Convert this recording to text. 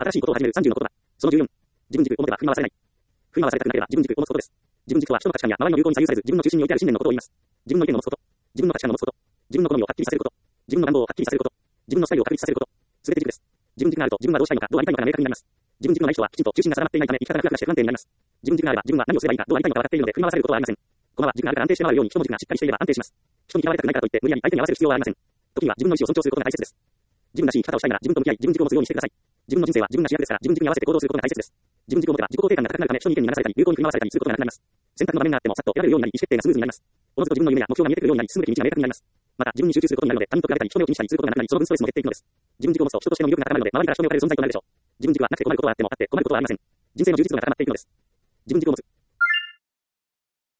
新しいことを始める30の言葉。その14。自分軸を持てば振り回されない。振り回されたくなければ自分軸を持つことです。自分軸とは人の価値観や周りの流行に左右されず自分の中心に置いてある信念のことを言います。自分の意見を持つこと。自分の価値観を持つこと。自分の好みをはっきりさせること。自分の願望をはっきりさせること。自分のスタイルを確立させること。すべて軸です。自分軸があると自分はどうしたいのか、どうありたいのかが明確になります。自分軸のない人はきちんと中心が定まっていないため生き方がふらふらして不安定になります。自分軸があれば自分は何をすればいいか、どうありたいのか分かっているので振り回されることはありません。駒は軸があるから安定して回るように人の軸がしっかりしていれば安定します。人に嫌われたくないからといって無理やり相手に合わせる必要はありません。時には自分の意思を尊重することが大切です。自分らしい生き方をしたいなら自分と向き合い自分軸を持つようにしてください。自分の人生は自分が主役ですから自分軸に合わせて行動することが大切です。自分軸を持てば自己肯定感が高くなるため人に意見に流されたり流行に振り回されたりすることがなくなります。選択の場面があってもさっと選べるようになり意思決定がスムーズになります。おのずと自分の夢や目標が見えてくるようになり進むべき道が明確になります。また自分に集中することになるので他人と比べたり人目を気にしたりすることがなくなりその分ストレスも減っていくのです。自分軸を持つと人としての魅力が高まるので周りから人目を借りる存在となるでしょう。自分軸はなくて困ることはあってもあって困ることはありません。人生の充実度が高まっていくのです。自分軸を持つ。